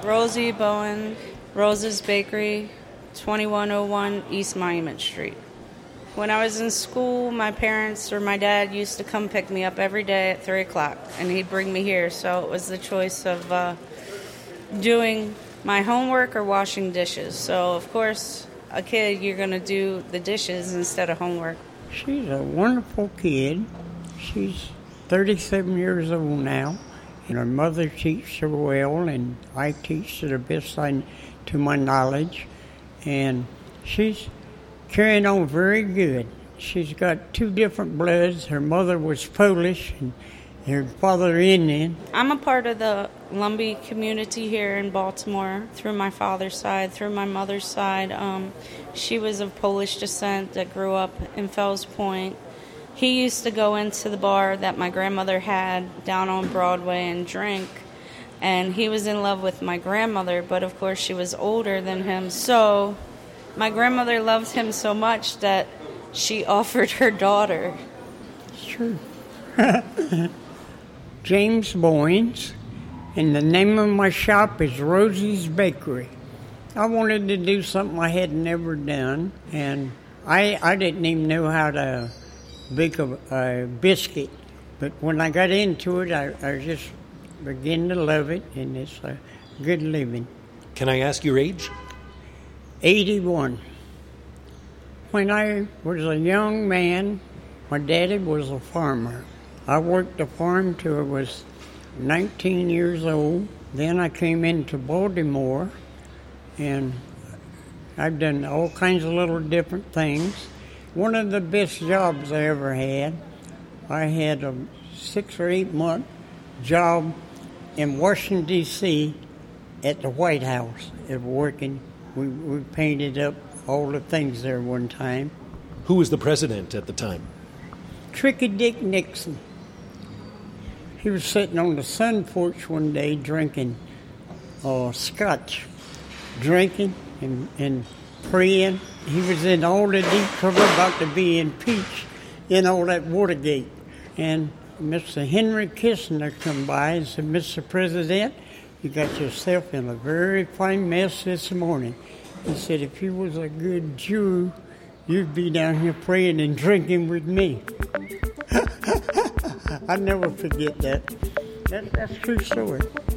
Rosie Bowen, Rose's Bakery, 2101 East Monument Street. When I was in school, my parents or my dad used to come pick me up every day at 3 o'clock, and he'd bring me here. So it was the choice of doing my homework or washing dishes. So, of course, a kid, you're going to do the dishes instead of homework. She's a wonderful kid. She's 37 years old now, and her mother teaches her well, and I teach to the best to my knowledge, and she's carrying on very good. She's got 2 different bloods. Her mother was Polish and her father Indian. I'm a part of the Lumbee community here in Baltimore through my father's side, through my mother's side. She was of Polish descent that grew up in Fells Point. He used to go into the bar that my grandmother had down on Broadway and drink, and he was in love with my grandmother, but of course she was older than him. So my grandmother loved him so much that she offered her daughter. Sure. James Boyens, and the name of my shop is Rosie's Bakery. I wanted to do something I had never done, and I didn't even know how to bake a biscuit. But when I got into it, I just began to love it, and it's a good living. Can I ask your age? 81. When I was a young man, my daddy was a farmer. I worked the farm till I was 19 years old. Then I came into Baltimore, and I've done all kinds of little different things. One of the best jobs I ever had, I had a 6 or 8 month job in Washington, D.C. at the White House working. We painted up all the things there one time. Who was the president at the time? Tricky Dick Nixon. He was sitting on the sun porch one day drinking scotch, drinking and praying. He was in all the deep trouble about to be impeached in all that Watergate. And Mr. Henry Kissinger come by and said, "Mr. President, you got yourself in a very fine mess this morning." He said, "If you was a good Jew, you'd be down here praying and drinking with me." I'll never forget that. That's a true story.